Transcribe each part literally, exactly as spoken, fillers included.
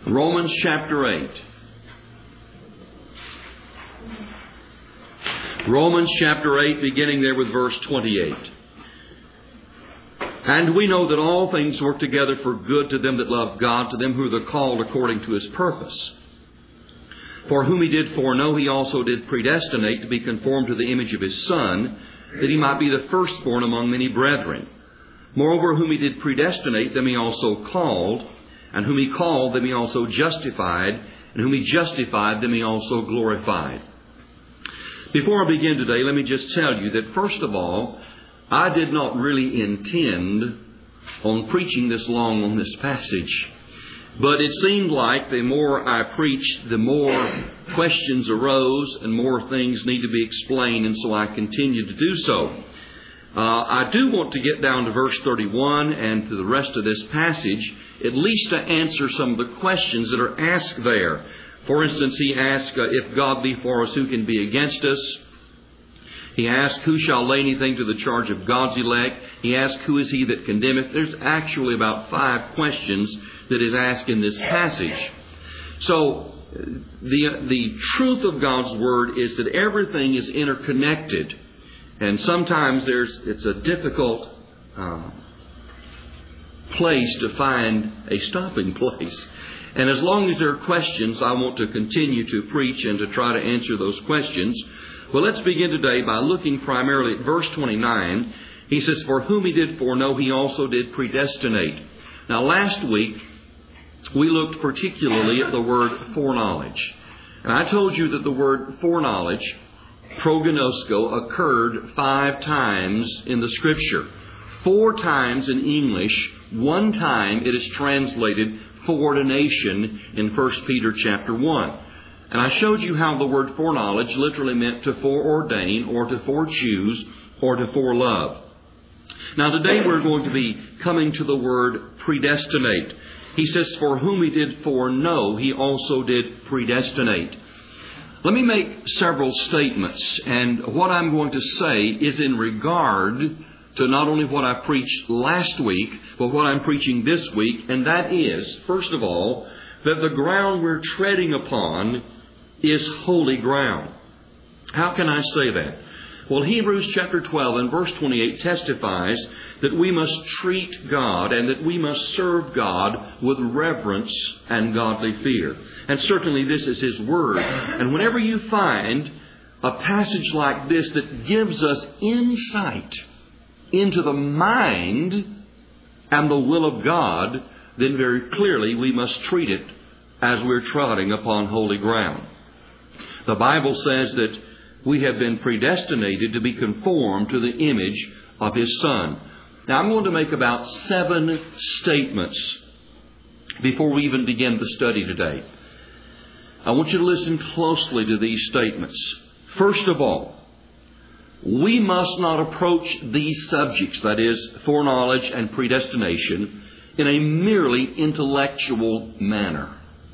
Romans chapter eight. Romans chapter eight, beginning there with verse twenty-eight. And we know that all things work together for good to them that love God, to them who are called according to His purpose. For whom He did foreknow, He also did predestinate to be conformed to the image of His Son, that He might be the firstborn among many brethren. Moreover, whom He did predestinate, them He also called. And whom He called, them He also justified. And whom He justified, them He also glorified. Before I begin today, let me just tell you that, first of all, I did not really intend on preaching this long on this passage. But it seemed like the more I preached, the more questions arose and more things need to be explained, and so I continued to do so. Uh, I do want to get down to verse thirty-one and to the rest of this passage, at least to answer some of the questions that are asked there. For instance, he asks, uh, if God be for us, who can be against us? He asks, who shall lay anything to the charge of God's elect? He asks, who is he that condemneth? There's actually about five questions that is asked in this passage. So, the, the truth of God's Word is that everything is interconnected. And sometimes there's it's a difficult uh, place to find a stopping place. And as long as there are questions, I want to continue to preach and to try to answer those questions. Well, let's begin today by looking primarily at verse twenty-nine. He says, for whom He did foreknow, He also did predestinate. Now, last week, we looked particularly at the word foreknowledge. And I told you that the word foreknowledge, prognosko, occurred five times in the Scripture. Four times in English. One time it is translated foreordination in First Peter chapter one. And I showed you how the word foreknowledge literally meant to foreordain, or to forechoose, or to forelove. Now today we're going to be coming to the word predestinate. He says, for whom He did foreknow, He also did predestinate. Let me make several statements, and what I'm going to say is in regard to not only what I preached last week, but what I'm preaching this week, and that is, first of all, that the ground we're treading upon is holy ground. How can I say that? Well, Hebrews chapter twelve and verse twenty-eight testifies that we must treat God and that we must serve God with reverence and godly fear. And certainly this is His Word. And whenever you find a passage like this that gives us insight into the mind and the will of God, then very clearly we must treat it as we're trotting upon holy ground. The Bible says that we have been predestinated to be conformed to the image of His Son. Now, I'm going to make about seven statements before we even begin the study today. I want you to listen closely to these statements. First of all, we must not approach these subjects, that is, foreknowledge and predestination, in a merely intellectual manner.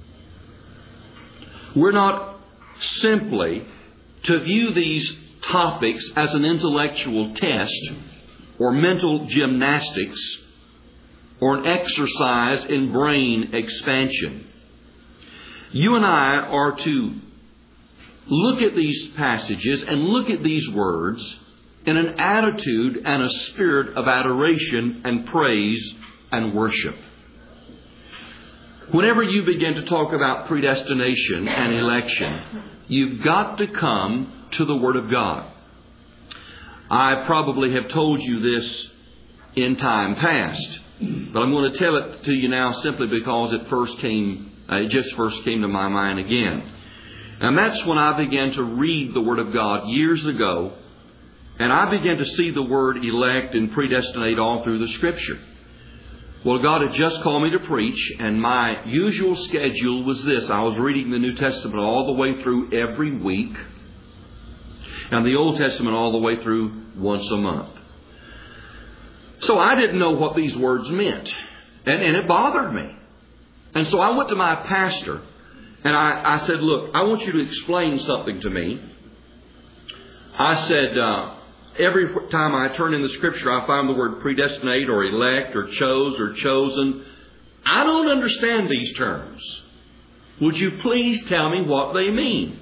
We're not simply to view these topics as an intellectual test or mental gymnastics or an exercise in brain expansion. You and I are to look at these passages and look at these words in an attitude and a spirit of adoration and praise and worship. Whenever you begin to talk about predestination and election, you've got to come to the Word of God. I probably have told you this in time past, but I'm going to tell it to you now simply because it first came, uh, it just first came to my mind again. And that's when I began to read the Word of God years ago, and I began to see the word elect and predestinate all through the Scripture. Well, God had just called me to preach, and my usual schedule was this. I was reading the New Testament all the way through every week, and the Old Testament all the way through once a month. So I didn't know what these words meant, and, and it bothered me. And so I went to my pastor, and I, I said, look, I want you to explain something to me. I said, uh, every time I turn in the Scripture, I find the word predestinate or elect or chose or chosen. I don't understand these terms. Would you please tell me what they mean?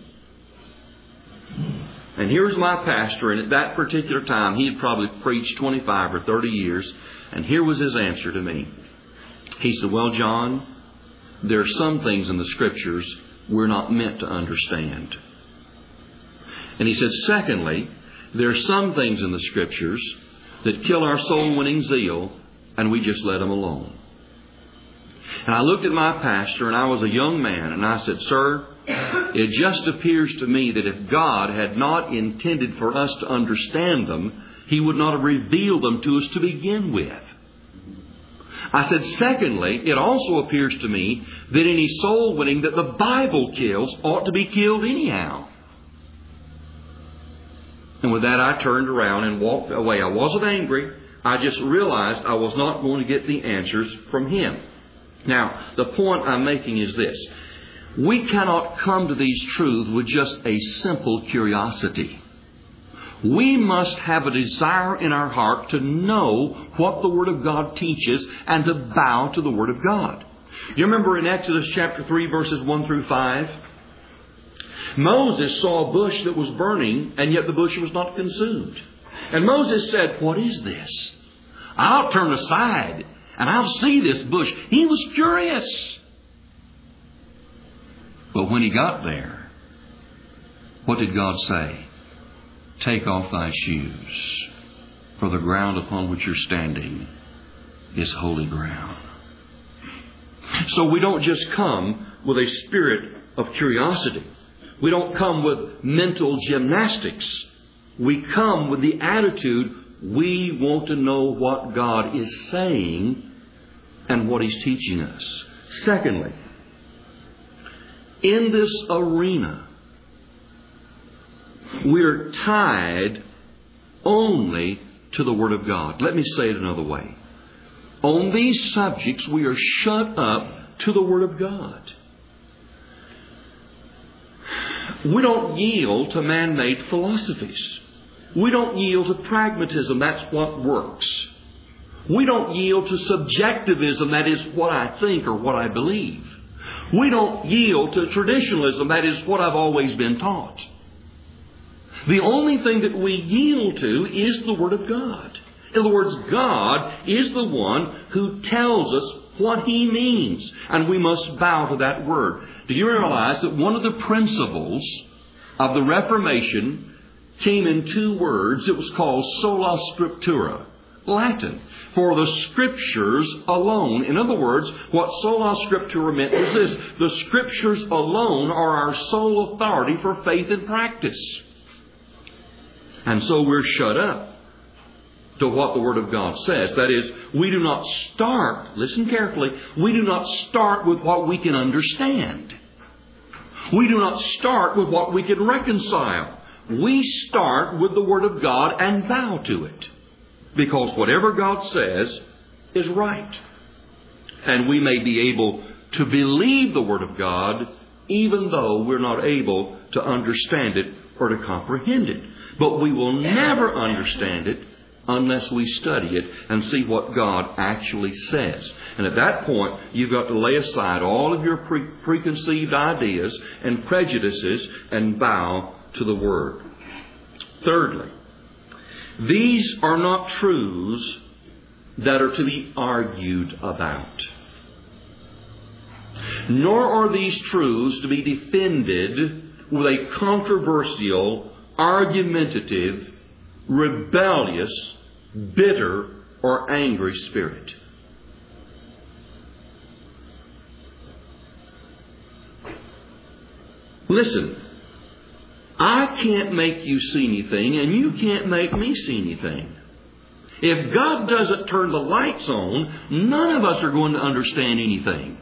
And here's my pastor, and at that particular time, he had probably preached twenty-five or thirty years, and here was his answer to me. He said, well, John, there are some things in the Scriptures we're not meant to understand. And he said, secondly, there are some things in the Scriptures that kill our soul-winning zeal, and we just let them alone. And I looked at my pastor, and I was a young man, and I said, sir, it just appears to me that if God had not intended for us to understand them, He would not have revealed them to us to begin with. I said, secondly, it also appears to me that any soul winning that the Bible kills ought to be killed anyhow. And with that, I turned around and walked away. I wasn't angry. I just realized I was not going to get the answers from him. Now, the point I'm making is this. We cannot come to these truths with just a simple curiosity. We must have a desire in our heart to know what the Word of God teaches and to bow to the Word of God. You remember in Exodus chapter three, verses one through five? Moses saw a bush that was burning, and yet the bush was not consumed. And Moses said, what is this? I'll turn aside, and I'll see this bush. He was curious. But when he got there, what did God say? Take off thy shoes, for the ground upon which you're standing is holy ground. So we don't just come with a spirit of curiosity. We don't come with mental gymnastics. We come with the attitude, we want to know what God is saying and what He's teaching us. Secondly, in this arena, we're tied only to the Word of God. Let me say it another way. On these subjects, we are shut up to the Word of God. We don't yield to man-made philosophies. We don't yield to pragmatism. That's what works. We don't yield to subjectivism. That is what I think or what I believe. We don't yield to traditionalism. That is what I've always been taught. The only thing that we yield to is the Word of God. In other words, God is the one who tells us what He means, and we must bow to that Word. Do you realize that one of the principles of the Reformation came in two words? It was called sola scriptura, Latin, for the Scriptures alone. In other words, what sola scriptura meant was this: the Scriptures alone are our sole authority for faith and practice. And so we're shut up to what the Word of God says. That is, we do not start, listen carefully, we do not start with what we can understand. We do not start with what we can reconcile. We start with the Word of God and bow to it. Because whatever God says is right. And we may be able to believe the Word of God even though we're not able to understand it or to comprehend it. But we will never understand it unless we study it and see what God actually says. And at that point, you've got to lay aside all of your pre- preconceived ideas and prejudices and bow to the Word. Thirdly, these are not truths that are to be argued about. Nor are these truths to be defended with a controversial, argumentative, rebellious, bitter, or angry spirit. Listen, I can't make you see anything, and you can't make me see anything. If God doesn't turn the lights on, none of us are going to understand anything.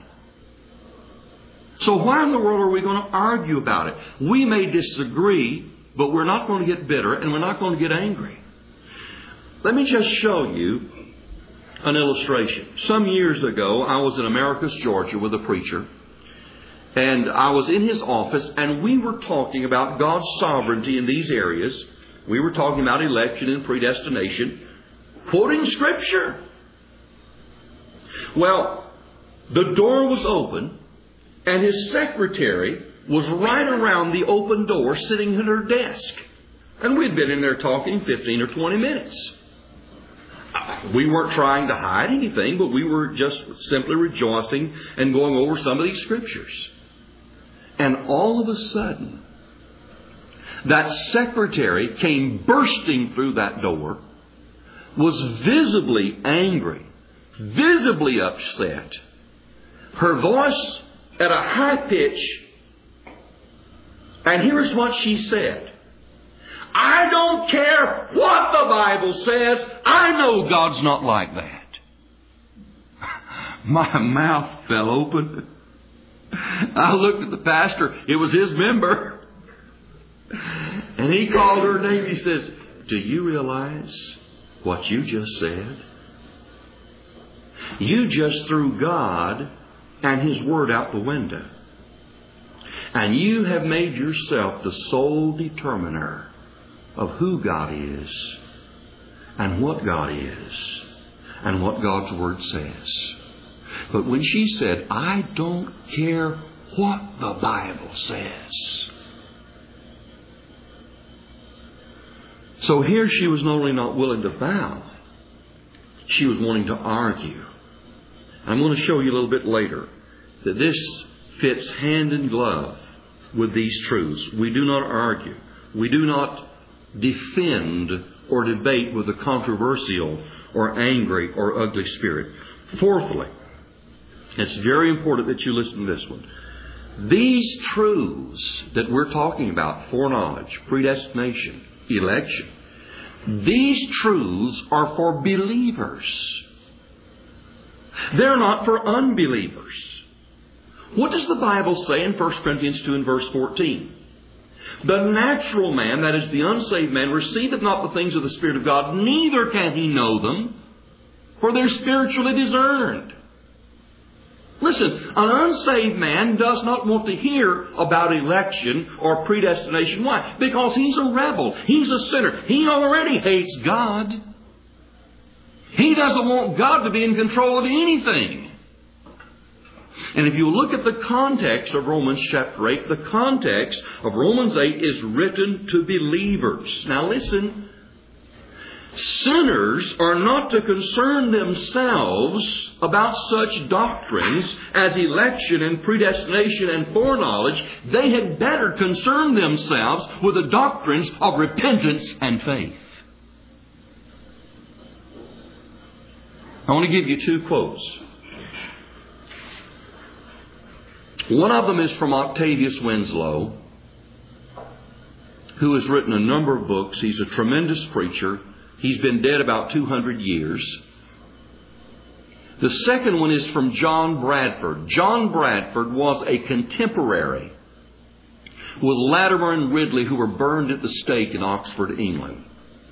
So why in the world are we going to argue about it? We may disagree, but we're not going to get bitter and we're not going to get angry. Let me just show you an illustration. Some years ago, I was in Americus, Georgia with a preacher. And I was in his office and we were talking about God's sovereignty in these areas. We were talking about election and predestination, quoting Scripture. Well, the door was open And his secretary was right around the open door sitting at her desk. And we'd been in there talking fifteen or twenty minutes. We weren't trying to hide anything, but we were just simply rejoicing and going over some of these scriptures. And all of a sudden, that secretary came bursting through that door, was visibly angry, visibly upset. Her voice at a high pitch. And here's what she said. I don't care what the Bible says. I know God's not like that. My mouth fell open. I looked at the pastor. It was his member. And he called her name. He says, do you realize what you just said? You just threw God and His Word out the window. And you have made yourself the sole determiner of who God is and what God is and what God's Word says. But when she said, I don't care what the Bible says. So here she was not only not willing to bow, she was wanting to argue. I'm going to show you a little bit later that this fits hand in glove with these truths. We do not argue. We do not defend or debate with a controversial or angry or ugly spirit. Fourthly, it's very important that you listen to this one. These truths that we're talking about, foreknowledge, predestination, election, these truths are for believers. They're not for unbelievers. What does the Bible say in First Corinthians two and verse fourteen? The natural man, that is the unsaved man, receiveth not the things of the Spirit of God, neither can he know them, for they're spiritually discerned. Listen, an unsaved man does not want to hear about election or predestination. Why? Because he's a rebel. He's a sinner. He already hates God. He doesn't want God to be in control of anything. And if you look at the context of Romans chapter eight, the context of Romans eight is written to believers. Now listen. Sinners are not to concern themselves about such doctrines as election and predestination and foreknowledge. They had better concern themselves with the doctrines of repentance and faith. I want to give you two quotes. One of them is from Octavius Winslow, who has written a number of books. He's a tremendous preacher. He's been dead about two hundred years. The second one is from John Bradford. John Bradford was a contemporary with Latimer and Ridley, who were burned at the stake in Oxford, England.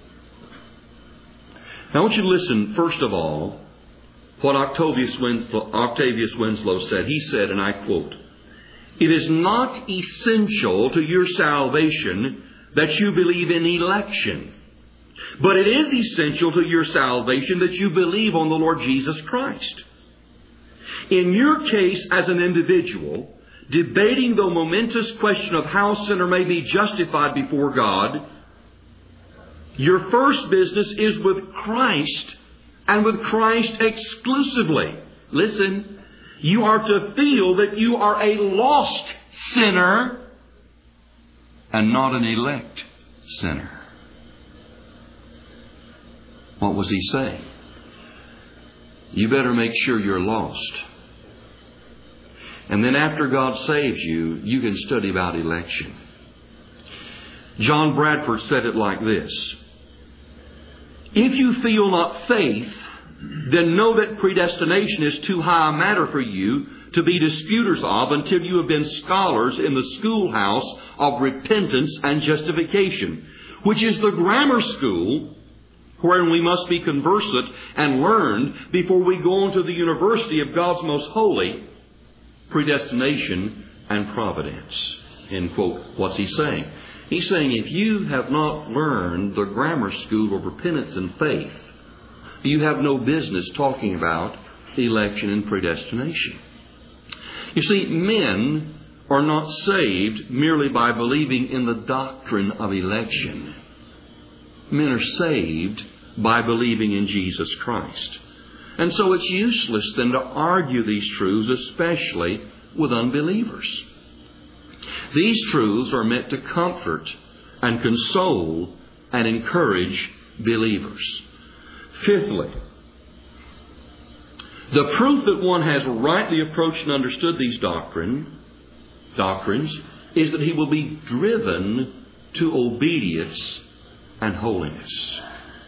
Now I want you to listen, first of all, what Octavius Winslow, Octavius Winslow said. He said, and I quote, "It is not essential to your salvation that you believe in election. But it is essential to your salvation that you believe on the Lord Jesus Christ. In your case as an individual, debating the momentous question of how a sinner may be justified before God, your first business is with Christ and with Christ exclusively. Listen, you are to feel that you are a lost sinner and not an elect sinner." What was he saying? You better make sure you're lost. And then after God saves you, you can study about election. John Bradford said it like this: "If you feel not faith, then know that predestination is too high a matter for you to be disputers of until you have been scholars in the schoolhouse of repentance and justification, which is the grammar school wherein we must be conversant and learned before we go into the university of God's most holy, predestination and providence." End quote. What's he saying? He's saying if you have not learned the grammar school of repentance and faith, you have no business talking about election and predestination. You see, men are not saved merely by believing in the doctrine of election. Men are saved by believing in Jesus Christ. And so it's useless then to argue these truths, especially with unbelievers. These truths are meant to comfort and console and encourage believers. Fifthly, the proof that one has rightly approached and understood these doctrine, doctrines is that he will be driven to obedience and holiness.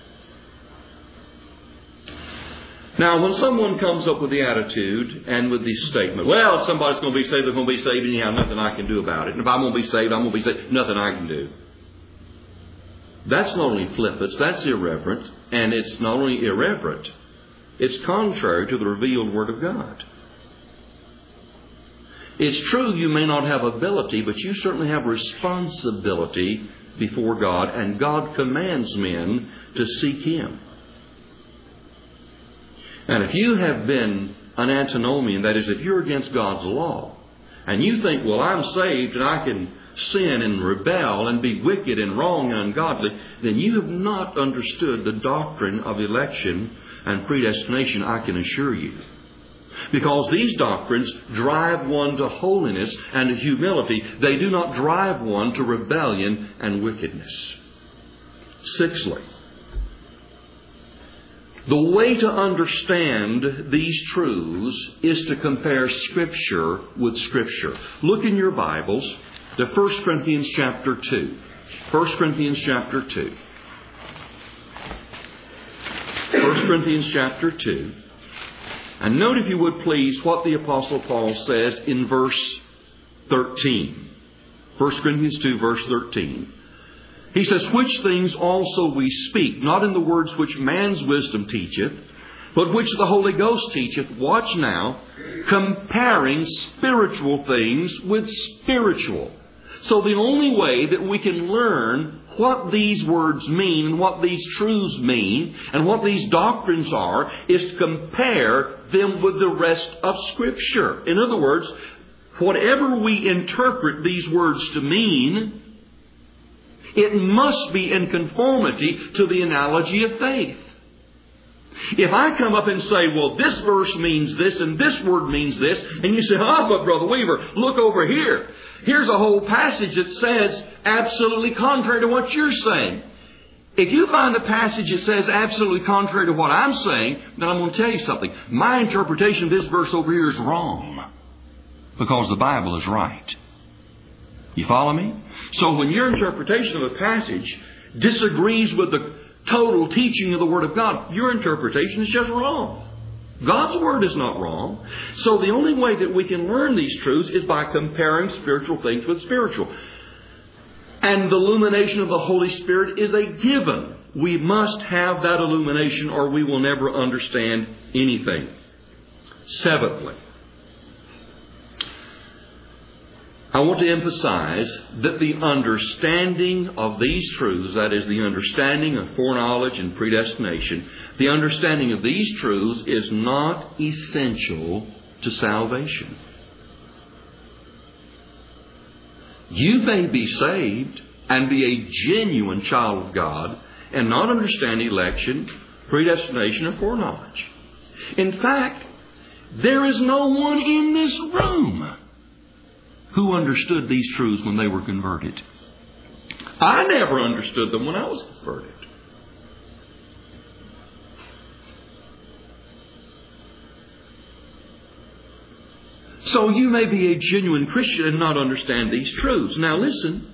Now, when someone comes up with the attitude and with the statement, well, if somebody's going to be saved, they're going to be saved anyhow, nothing I can do about it. And if I'm going to be saved, I'm going to be saved, nothing I can do. That's not only flippant, that's irreverent, and it's not only irreverent, it's contrary to the revealed Word of God. It's true you may not have ability, but you certainly have responsibility before God, and God commands men to seek Him. And if you have been an antinomian, that is, if you're against God's law, and you think, well, I'm saved and I can sin and rebel and be wicked and wrong and ungodly, then you have not understood the doctrine of election and predestination, I can assure you. Because these doctrines drive one to holiness and to humility. They do not drive one to rebellion and wickedness. Sixthly, the way to understand these truths is to compare Scripture with Scripture. Look in your Bibles to First Corinthians chapter two. First Corinthians chapter two. First Corinthians chapter two. And note, if you would please, what the Apostle Paul says in verse thirteen. First Corinthians two, verse thirteen. He says, which things also we speak, not in the words which man's wisdom teacheth, but which the Holy Ghost teacheth. Watch now, comparing spiritual things with spiritual. So the only way that we can learn what these words mean and what these truths mean and what these doctrines are is to compare them with the rest of Scripture. In other words, whatever we interpret these words to mean, it must be in conformity to the analogy of faith. If I come up and say, well, this verse means this and this word means this, and you say, oh, but Brother Weaver, look over here. Here's a whole passage that says absolutely contrary to what you're saying. If you find a passage that says absolutely contrary to what I'm saying, then I'm going to tell you something. My interpretation of this verse over here is wrong, because the Bible is right. You follow me? So when your interpretation of a passage disagrees with the total teaching of the Word of God, your interpretation is just wrong. God's Word is not wrong. So the only way that we can learn these truths is by comparing spiritual things with spiritual. And the illumination of the Holy Spirit is a given. We must have that illumination or we will never understand anything. Seventhly, I want to emphasize that the understanding of these truths, that is, the understanding of foreknowledge and predestination, the understanding of these truths is not essential to salvation. You may be saved and be a genuine child of God and not understand election, predestination, or foreknowledge. In fact, there is no one in this room who understood these truths when they were converted. I never understood them when I was converted. So you may be a genuine Christian and not understand these truths. Now listen,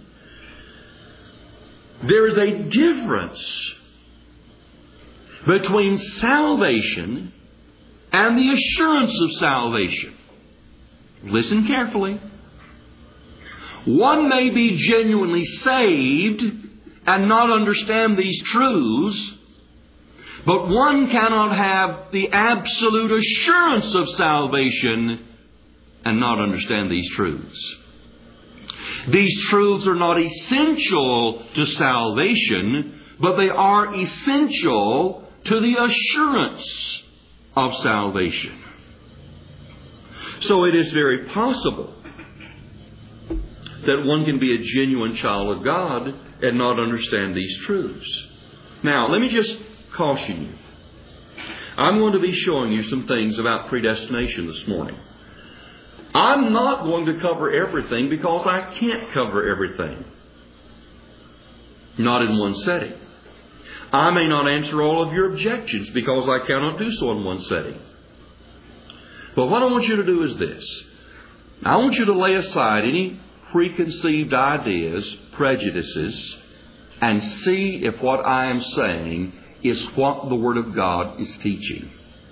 there is a difference between salvation and the assurance of salvation. Listen carefully. One may be genuinely saved and not understand these truths, but one cannot have the absolute assurance of salvation and not understand these truths. These truths are not essential to salvation, but they are essential to the assurance of salvation. So it is very possible that one can be a genuine child of God and not understand these truths. Now, let me just caution you. I'm going to be showing you some things about predestination this morning. I'm not going to cover everything because I can't cover everything. Not in one setting. I may not answer all of your objections because I cannot do so in one setting. But what I want you to do is this. I want you to lay aside any preconceived ideas, prejudices, and see if what I am saying is what the Word of God is teaching.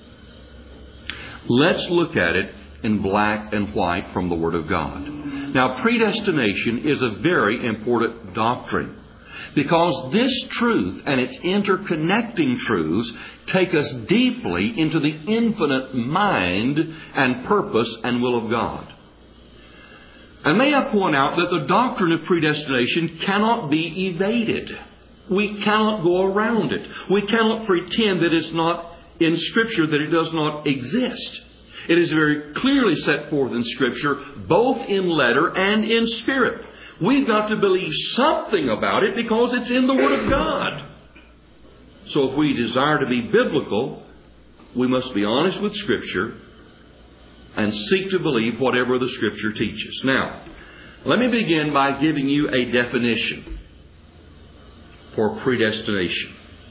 Let's look at it in black and white from the Word of God. Now, predestination is a very important doctrine, because this truth and its interconnecting truths take us deeply into the infinite mind and purpose and will of God. And may I point out that the doctrine of predestination cannot be evaded. We cannot go around it. We cannot pretend that it's not in Scripture, that it does not exist. It is very clearly set forth in Scripture, both in letter and in spirit. We've got to believe something about it because it's in the Word of God. So if we desire to be biblical, we must be honest with Scripture and seek to believe whatever the Scripture teaches. Now, let me begin by giving you a definition for predestination.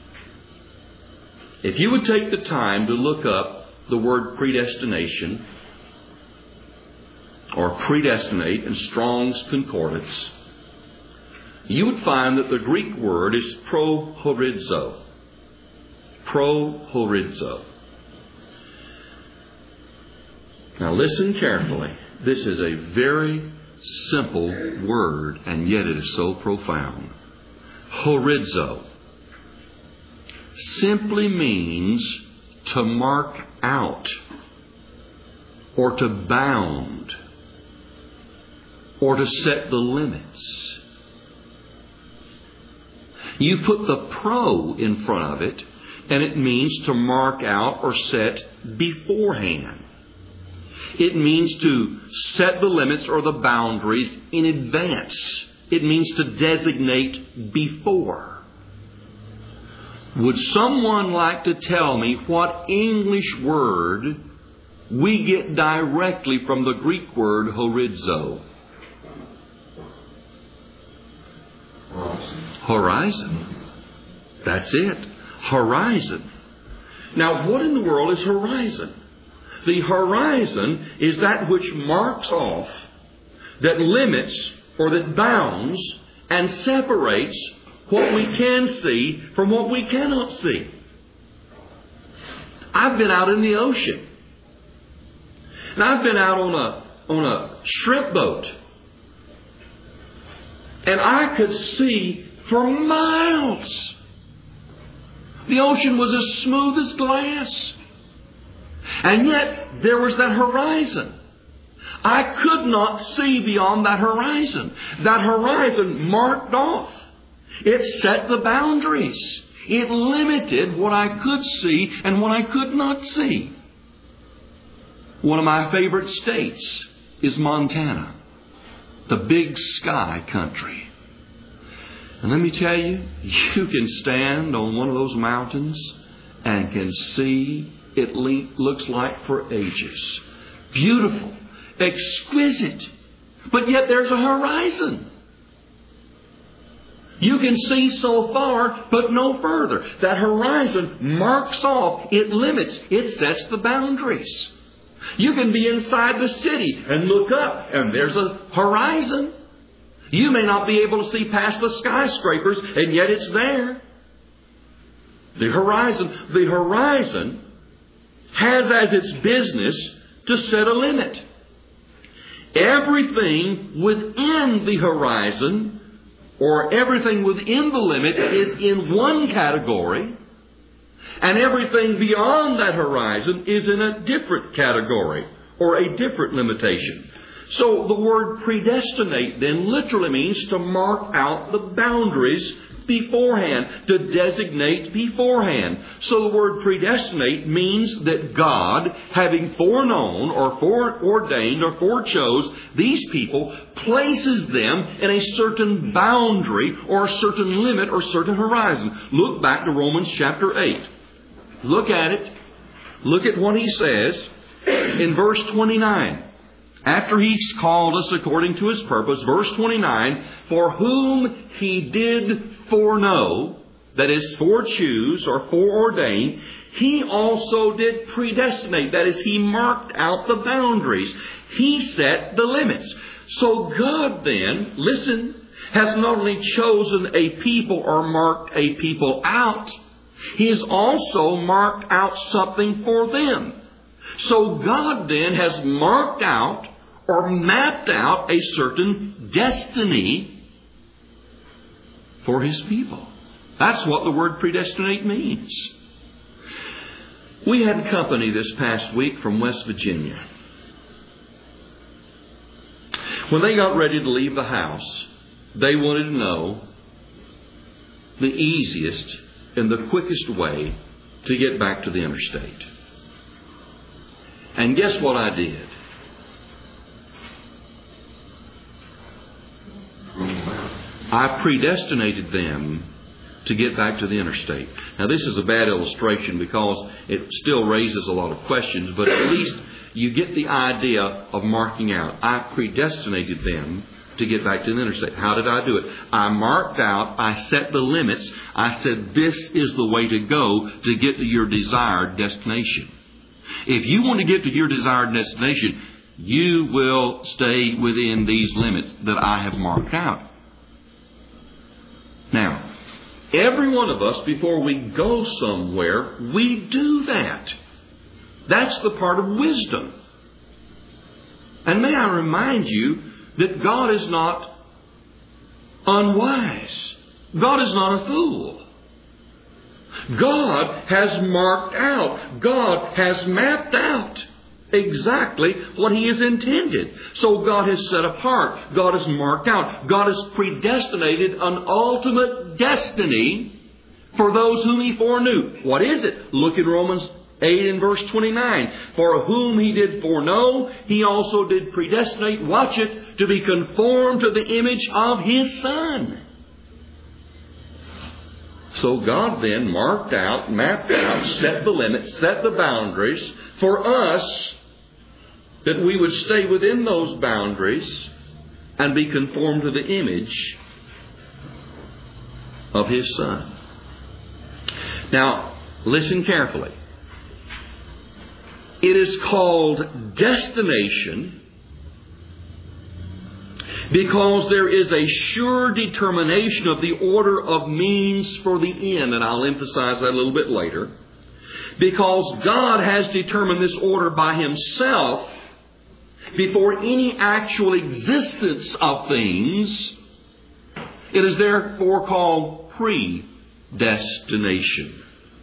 If you would take the time to look up the word predestination or predestinate in Strong's Concordance, you would find that the Greek word is prohorizo. Prohorizo. Now listen carefully. This is a very simple word, and yet it is so profound. Horizo simply means to mark out, or to bound, or to set the limits. You put the pro in front of it, and it means to mark out or set beforehand. It means to set the limits or the boundaries in advance. It means to designate before. Would someone like to tell me what English word we get directly from the Greek word horizo? Horizon. Horizon. That's it. Horizon. Now, what in the world is horizon? The horizon is that which marks off, that limits or that bounds and separates what we can see from what we cannot see. I've been out in the ocean. And I've been out on a, on a shrimp boat. And I could see for miles. The ocean was as smooth as glass. And yet, there was that horizon. I could not see beyond that horizon. That horizon marked off. It set the boundaries. It limited what I could see and what I could not see. One of my favorite states is Montana, the big sky country. And let me tell you, you can stand on one of those mountains and can see it looks like for ages. Beautiful, exquisite, but yet there's a horizon. You can see so far, but no further. That horizon marks off, it limits, it sets the boundaries. You can be inside the city and look up, and there's a horizon. You may not be able to see past the skyscrapers, and yet it's there. The horizon, the horizon has as its business to set a limit. Everything within the horizon, or everything within the limit, is in one category, and everything beyond that horizon is in a different category, or a different limitation. So the word predestinate then literally means to mark out the boundaries beforehand, to designate beforehand. So the word predestinate means that God, having foreknown or foreordained or forechose these people, places them in a certain boundary or a certain limit or certain horizon. Look back to Romans chapter eight. Look at it. Look at what he says in verse twenty-nine. After He's called us according to His purpose, verse twenty-nine, for whom He did foreknow, that is, forechoose or foreordain, He also did predestinate. That is, He marked out the boundaries. He set the limits. So God then, listen, has not only chosen a people or marked a people out, He has also marked out something for them. So God then has marked out or mapped out a certain destiny for His people. That's what the word predestinate means. We had company this past week from West Virginia. When they got ready to leave the house, they wanted to know the easiest and the quickest way to get back to the interstate. And guess what I did? I predestinated them to get back to the interstate. Now, this is a bad illustration because it still raises a lot of questions, but at least you get the idea of marking out. I predestinated them to get back to the interstate. How did I do it? I marked out, I set the limits. I said, this is the way to go to get to your desired destination. If you want to get to your desired destination, you will stay within these limits that I have marked out. Now, every one of us, before we go somewhere, we do that. That's the part of wisdom. And may I remind you that God is not unwise. God is not a fool. God has marked out. God has mapped out exactly what He has intended. So God has set apart. God has marked out. God has predestinated an ultimate destiny for those whom He foreknew. What is it? Look in Romans eight and verse twenty-nine. For whom He did foreknow, He also did predestinate, watch it, to be conformed to the image of His Son. So God then marked out, mapped out, set the limits, set the boundaries for us, that we would stay within those boundaries and be conformed to the image of His Son. Now, listen carefully. It is called destination because there is a sure determination of the order of means for the end. And I'll emphasize that a little bit later. Because God has determined this order by Himself before any actual existence of things. It is therefore called predestination.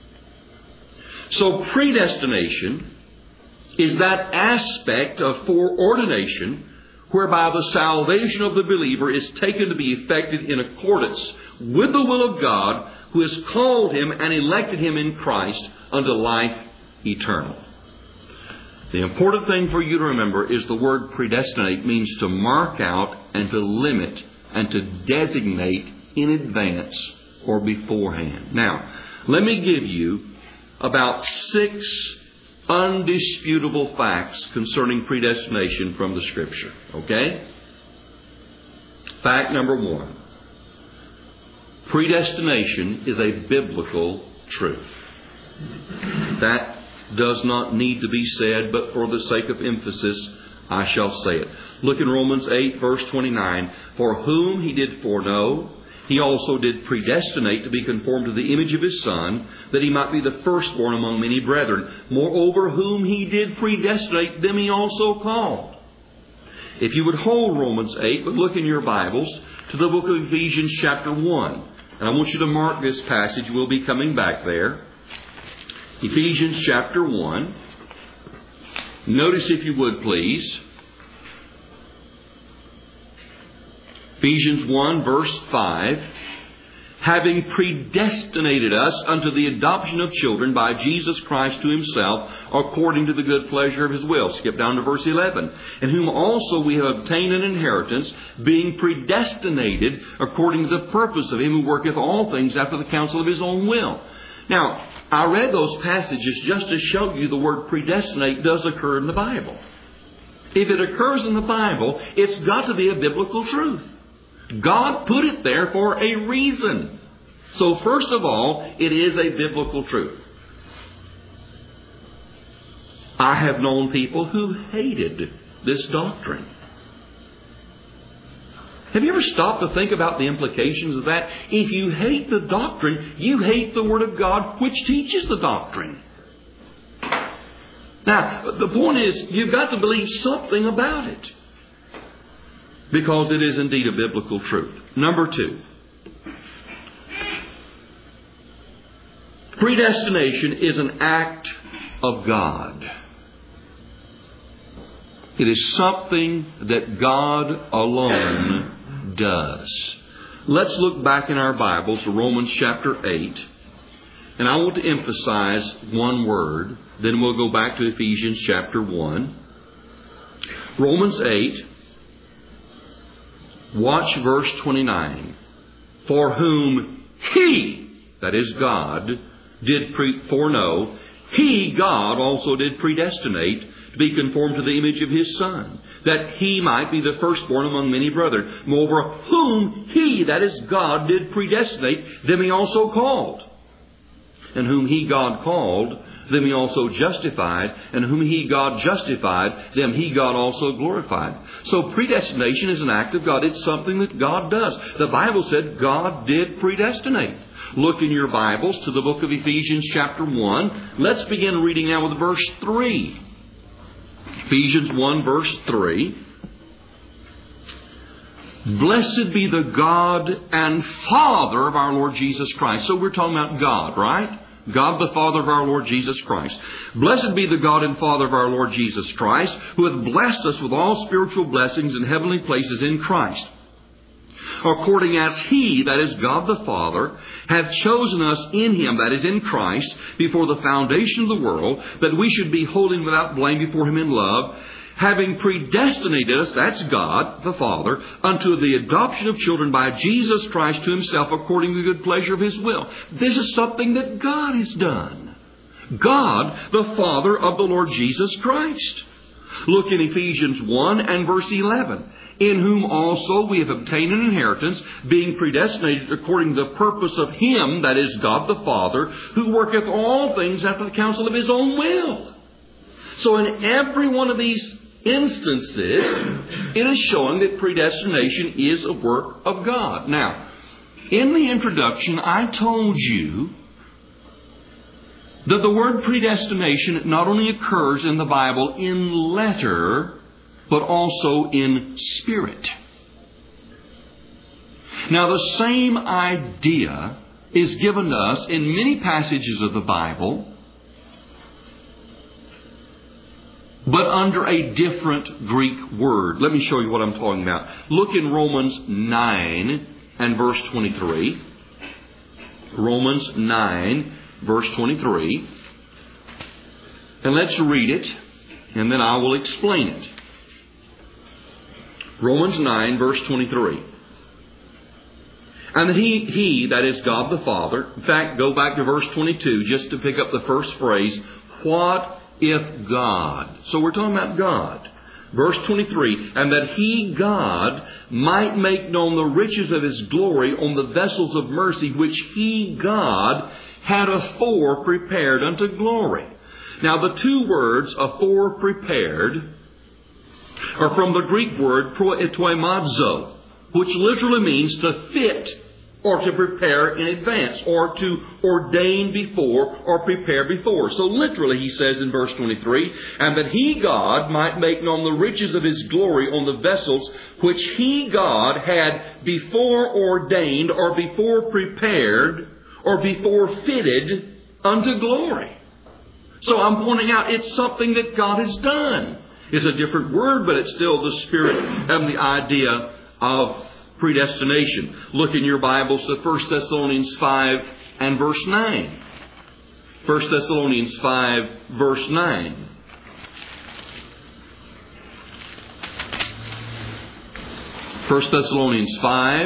So predestination is that aspect of foreordination whereby the salvation of the believer is taken to be effected in accordance with the will of God, who has called him and elected him in Christ unto life eternal. The important thing for you to remember is the word predestinate means to mark out and to limit and to designate in advance or beforehand. Now, let me give you about six undisputable facts concerning predestination from the Scripture. Okay? Fact number one. Predestination is a biblical truth. That does not need to be said, but for the sake of emphasis, I shall say it. Look in Romans eight, verse twenty-nine. For whom He did foreknow, He also did predestinate to be conformed to the image of His Son, that He might be the firstborn among many brethren. Moreover, whom He did predestinate, them He also called. If you would hold Romans eight, but look in your Bibles to the book of Ephesians chapter one. And I want you to mark this passage. We'll be coming back there. Ephesians chapter one. Notice, if you would, please, Ephesians one, verse five. having predestinated us unto the adoption of children by Jesus Christ to Himself, according to the good pleasure of His will. Skip down to verse eleven. In whom also we have obtained an inheritance, being predestinated according to the purpose of Him who worketh all things after the counsel of His own will. Now, I read those passages just to show you the word predestinate does occur in the Bible. If it occurs in the Bible, it's got to be a biblical truth. God put it there for a reason. So first of all, it is a biblical truth. I have known people who hated this doctrine. Have you ever stopped to think about the implications of that? If you hate the doctrine, you hate the Word of God which teaches the doctrine. Now, the point is, you've got to believe something about it. Because it is indeed a biblical truth. Number two. Predestination is an act of God. It is something that God alone does. Let's look back in our Bibles to Romans chapter eight. And I want to emphasize one word. Then we'll go back to Ephesians chapter one. Romans eight. Watch verse twenty-nine. For whom He, that is God, did pre- foreknow, He, God, also did predestinate to be conformed to the image of His Son, that He might be the firstborn among many brethren. Moreover, whom He, that is God, did predestinate, them He also called. And whom He, God, called, them He also justified. And whom He, God, justified, them He, God, also glorified. So predestination is an act of God. It's something that God does. The Bible said God did predestinate. Look in your Bibles to the book of Ephesians chapter one. Let's begin reading now with verse three. Ephesians one verse three. Blessed be the God and Father of our Lord Jesus Christ. So we're talking about God, right? God the Father of our Lord Jesus Christ. Blessed be the God and Father of our Lord Jesus Christ, who hath blessed us with all spiritual blessings in heavenly places in Christ, according as He, that is God the Father, hath chosen us in Him, that is in Christ, before the foundation of the world, that we should be holy and without blame before Him in love, having predestinated us, that's God the Father, unto the adoption of children by Jesus Christ to Himself, according to the good pleasure of His will. This is something that God has done. God, the Father of the Lord Jesus Christ. Look in Ephesians one and verse eleven. In whom also we have obtained an inheritance, being predestinated according to the purpose of Him, that is God the Father, who worketh all things after the counsel of His own will. So in every one of these instances, it is showing that predestination is a work of God. Now, in the introduction, I told you that the word predestination not only occurs in the Bible in letter, but also in spirit. Now, the same idea is given to us in many passages of the Bible, but under a different Greek word. Let me show you what I'm talking about. Look in Romans nine and verse twenty-three. Romans nine, verse twenty-three. And let's read it, and then I will explain it. Romans nine, verse twenty-three. And that he, he, that is God the Father, in fact, go back to verse twenty-two just to pick up the first phrase, what if God? So we're talking about God. Verse twenty-three, and that He, God, might make known the riches of His glory on the vessels of mercy, which He, God, had afore prepared unto glory. Now the two words, afore prepared, are from the Greek word proetoimazo, which literally means to fit or to prepare in advance, or to ordain before, or prepare before. So literally he says in verse twenty-three, and that He, God, might make known the riches of His glory on the vessels which He, God, had before ordained, or before prepared, or before fitted unto glory. So I'm pointing out it's something that God has done. It's a different word, but it's still the spirit and the idea of predestination. Look in your Bibles to First Thessalonians five and verse nine. First Thessalonians five, verse nine. First Thessalonians five.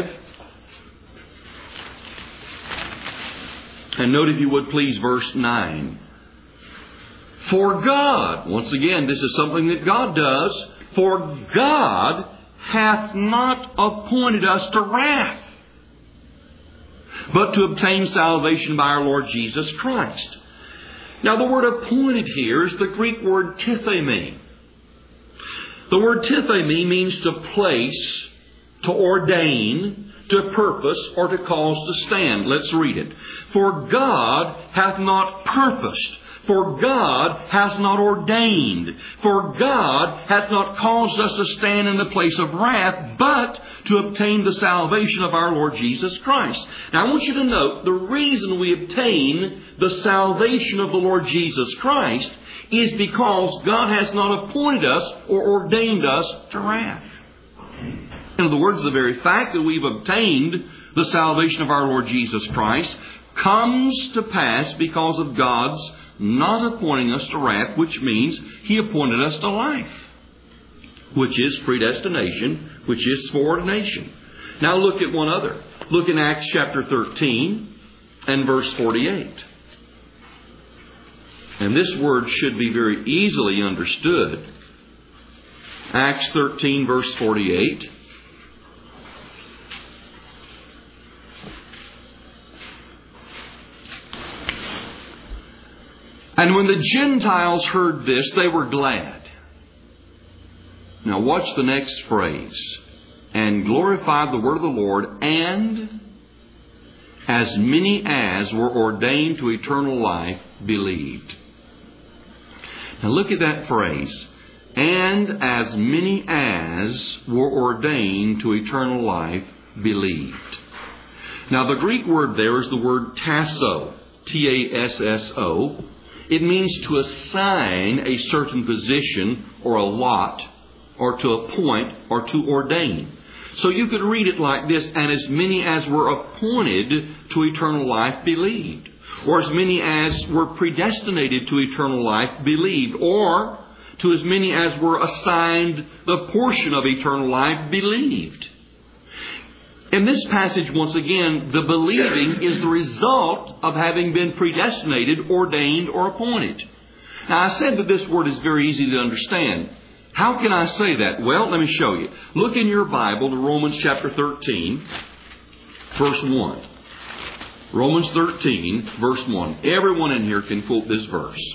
And note, if you would please, verse nine. For God, once again, this is something that God does. For God hath not appointed us to wrath, but to obtain salvation by our Lord Jesus Christ. Now, the word appointed here is the Greek word tithemi. The word tithemi means to place, to ordain, to purpose, or to cause to stand. Let's read it. For God hath not purposed, for God has not ordained, for God has not caused us to stand in the place of wrath, but to obtain the salvation of our Lord Jesus Christ. Now I want you to note, the reason we obtain the salvation of the Lord Jesus Christ is because God has not appointed us or ordained us to wrath. In other words, the very fact that we've obtained the salvation of our Lord Jesus Christ comes to pass because of God's not appointing us to wrath, which means He appointed us to life, which is predestination, which is foreordination. Now look at one other. Look in Acts chapter thirteen and verse forty-eight. And this word should be very easily understood. Acts thirteen, verse forty-eight. And when the Gentiles heard this, they were glad. Now watch the next phrase. And glorified the word of the Lord, and as many as were ordained to eternal life believed. Now look at that phrase. And as many as were ordained to eternal life believed. Now the Greek word there is the word tasso. T A S S O. It means to assign a certain position or a lot, or to appoint, or to ordain. So you could read it like this, and as many as were appointed to eternal life believed. Or as many as were predestinated to eternal life believed. Or to as many as were assigned the portion of eternal life believed. In this passage, once again, the believing is the result of having been predestinated, ordained, or appointed. Now, I said that this word is very easy to understand. How can I say that? Well, let me show you. Look in your Bible to Romans chapter thirteen, verse one. Romans thirteen, verse one. Everyone in here can quote this verse.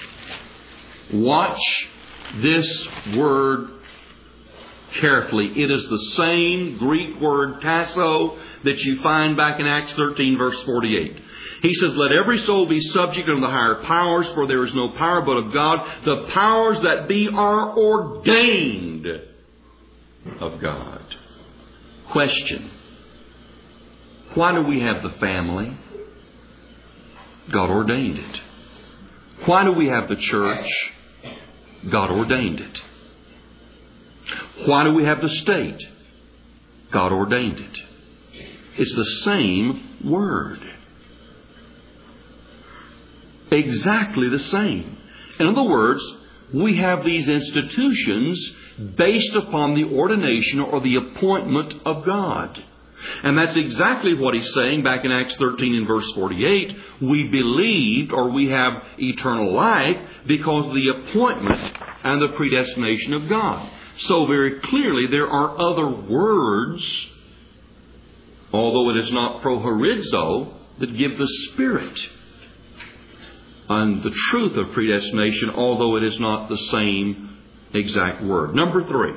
Watch this word carefully. It is the same Greek word tasso that you find back in Acts thirteen, verse forty-eight. He says, let every soul be subject unto the higher powers, for there is no power but of God. The powers that be are ordained of God. Question. Why do we have the family? God ordained it. Why do we have the church? God ordained it. Why do we have the state? God ordained it. It's the same word. Exactly the same. In other words, we have these institutions based upon the ordination or the appointment of God. And that's exactly what he's saying back in Acts thirteen and verse forty-eight. We believed, or we have eternal life, because of the appointment and the predestination of God. So very clearly there are other words, although it is not prohorizo, that give the spirit and the truth of predestination, although it is not the same exact word. Number three.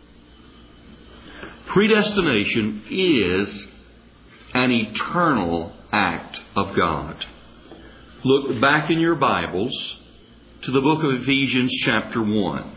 Predestination is an eternal act of God. Look back in your Bibles to the book of Ephesians chapter one.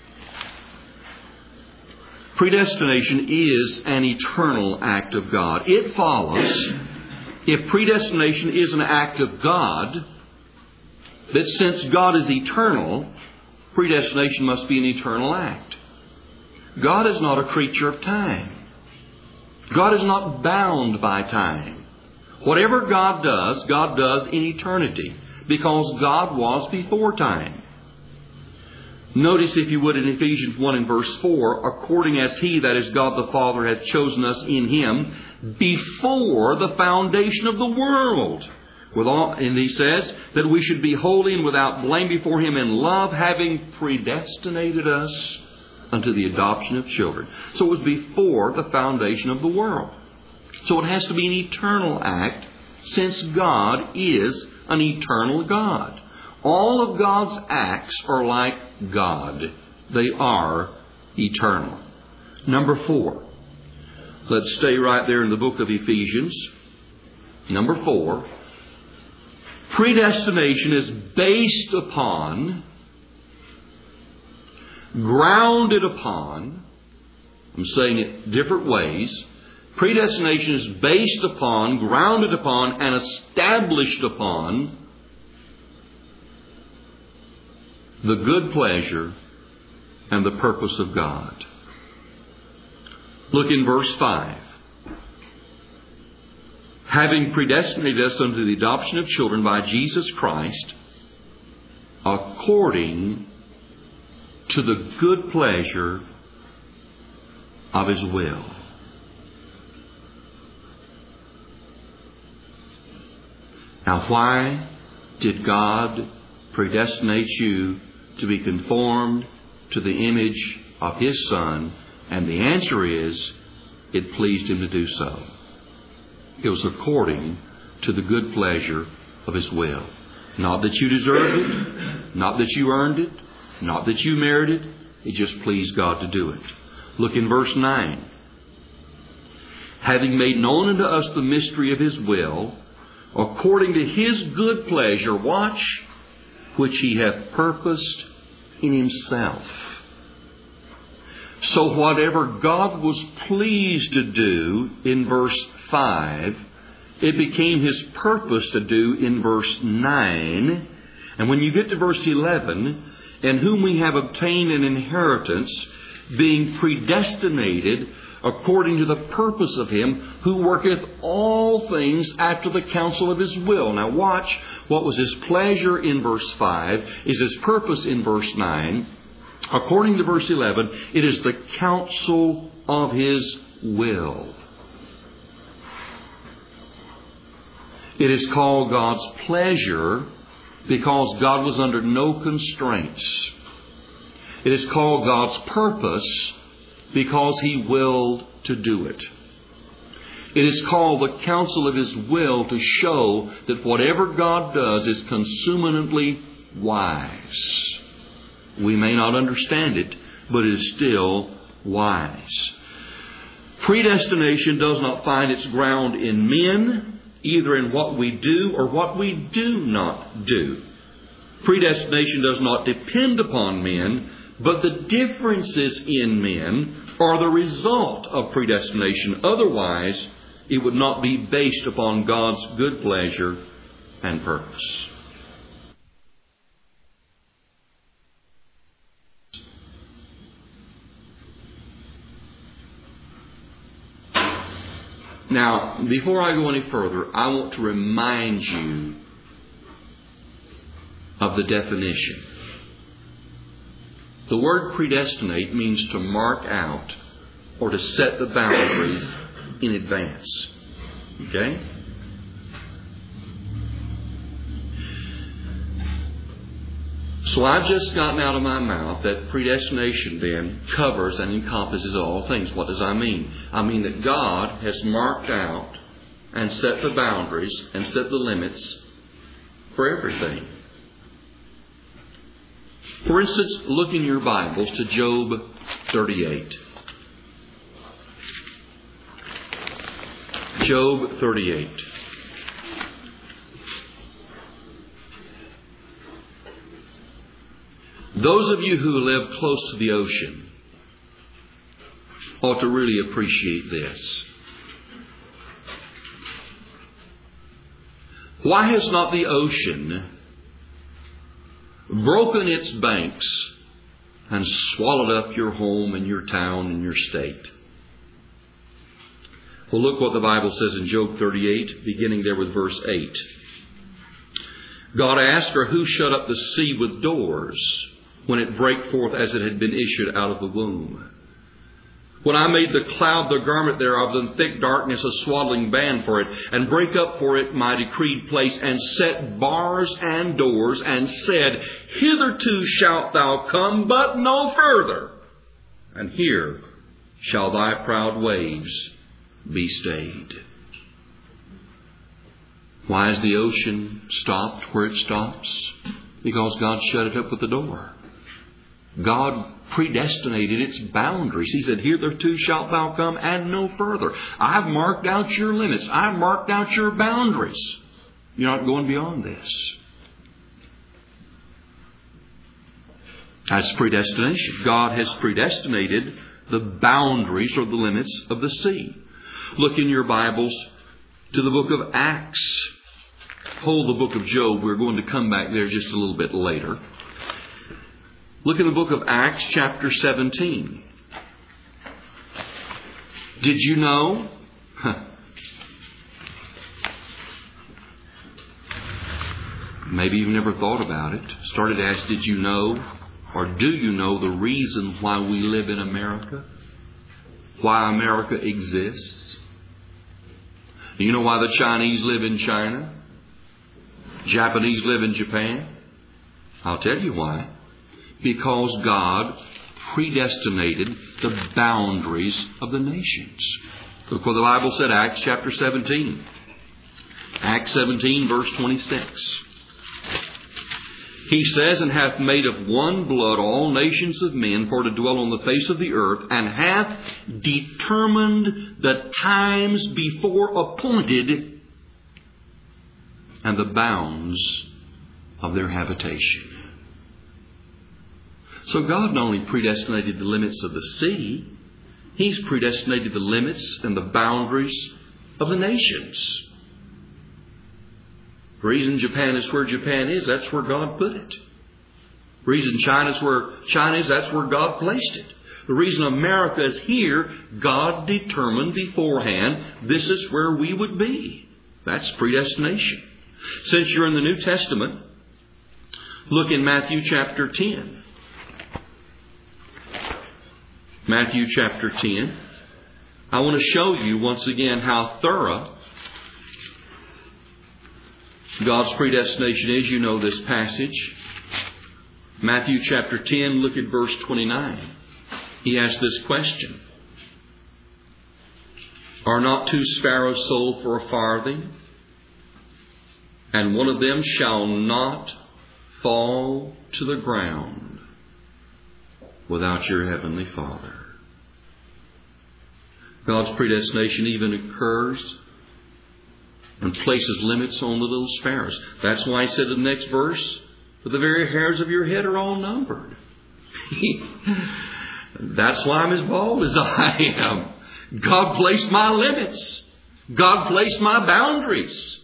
Predestination is an eternal act of God. It follows, if predestination is an act of God, that since God is eternal, predestination must be an eternal act. God is not a creature of time. God is not bound by time. Whatever God does, God does in eternity, because God was before time. Notice, if you would, in Ephesians one and verse four, according as He, that is God the Father, hath chosen us in Him before the foundation of the world. With all, and He says that we should be holy and without blame before Him in love, having predestinated us unto the adoption of children. So it was before the foundation of the world. So it has to be an eternal act, since God is an eternal God. All of God's acts are like God. They are eternal. Number four. Let's stay right there in the book of Ephesians. Number four. Predestination is based upon, grounded upon, I'm saying it different ways. Predestination is based upon, grounded upon, and established upon the good pleasure and the purpose of God. Look in verse five. Having predestinated us unto the adoption of children by Jesus Christ, according to the good pleasure of His will. Now, why did God predestinate you to be conformed to the image of His Son? And the answer is, it pleased Him to do so. It was according to the good pleasure of His will. Not that you deserved it, not that you earned it, not that you merited it. It just pleased God to do it. Look in verse nine. Having made known unto us the mystery of His will, according to His good pleasure, watch, which He hath purposed in Himself. So whatever God was pleased to do in verse five, it became His purpose to do in verse nine. And when you get to verse eleven, in whom we have obtained an inheritance, being predestinated according to the purpose of Him who worketh all things after the counsel of His will. Now watch, what was His pleasure in verse five is His purpose in verse nine. According to verse eleven, it is the counsel of His will. It is called God's pleasure because God was under no constraints. It is called God's purpose because He willed to do it. It is called the counsel of His will to show that whatever God does is consummately wise. We may not understand it, but it is still wise. Predestination does not find its ground in men, either in what we do or what we do not do. Predestination does not depend upon men, but the differences in men are the result of predestination. Otherwise, it would not be based upon God's good pleasure and purpose. Now, before I go any further, I want to remind you of the definition. The word predestinate means to mark out or to set the boundaries in advance. Okay? So I've just gotten out of my mouth that predestination then covers and encompasses all things. What does that mean? I mean that God has marked out and set the boundaries and set the limits for everything. For instance, look in your Bibles to Job thirty-eight. Job thirty-eight. Those of you who live close to the ocean ought to really appreciate this. Why has not the ocean broken its banks and swallowed up your home and your town and your state? Well, look what the Bible says in Job thirty-eight, beginning there with verse eight. God asked her, who shut up the sea with doors when it brake forth as it had been issued out of the womb? When I made the cloud the garment thereof, and thick darkness a swaddling band for it, and break up for it my decreed place, and set bars and doors, and said, hitherto shalt thou come, but no further. And here shall thy proud waves be stayed. Why is the ocean stopped where it stops? Because God shut it up with the door. God predestinated its boundaries. He said, hitherto shalt thou come and no further. I've marked out your limits. I've marked out your boundaries. You're not going beyond this. That's predestination. God has predestinated the boundaries or the limits of the sea. Look in your Bibles to the book of Acts. Hold the book of Job. We're going to come back there just a little bit later. Look in the book of Acts chapter seventeen. Did you know? Huh. Maybe you've never thought about it. Started to ask, did you know or do you know the reason why we live in America? Why America exists? Do you know why the Chinese live in China? Japanese live in Japan? I'll tell you why. Because God predestinated the boundaries of the nations. Look what the Bible said, Acts chapter seventeen. Acts seventeen, verse twenty-six. He says, and hath made of one blood all nations of men for to dwell on the face of the earth, and hath determined the times before appointed and the bounds of their habitation. So God not only predestinated the limits of the sea, He's predestinated the limits and the boundaries of the nations. The reason Japan is where Japan is, that's where God put it. The reason China is where China is, that's where God placed it. The reason America is here, God determined beforehand this is where we would be. That's predestination. Since you're in the New Testament, look in Matthew chapter ten. Matthew chapter ten. I want to show you once again how thorough God's predestination is. You know this passage. Matthew chapter ten, look at verse twenty-nine. He asks this question. Are not two sparrows sold for a farthing? And one of them shall not fall to the ground without your heavenly Father. God's predestination even occurs and places limits on the little sparrows. That's why He said in the next verse, for the very hairs of your head are all numbered. That's why I'm as bald as I am. God placed my limits. God placed my boundaries.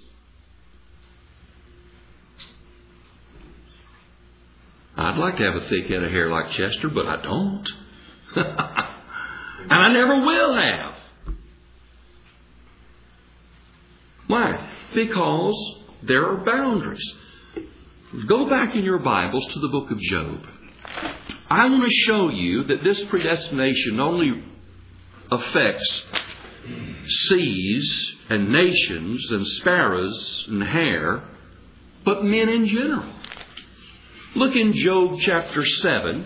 I'd like to have a thick head of hair like Chester, but I don't. And I never will have. Why? Because there are boundaries. Go back in your Bibles to the book of Job. I want to show you that this predestination not only affects seas and nations and sparrows and hair, but men in general. Look in Job chapter seven.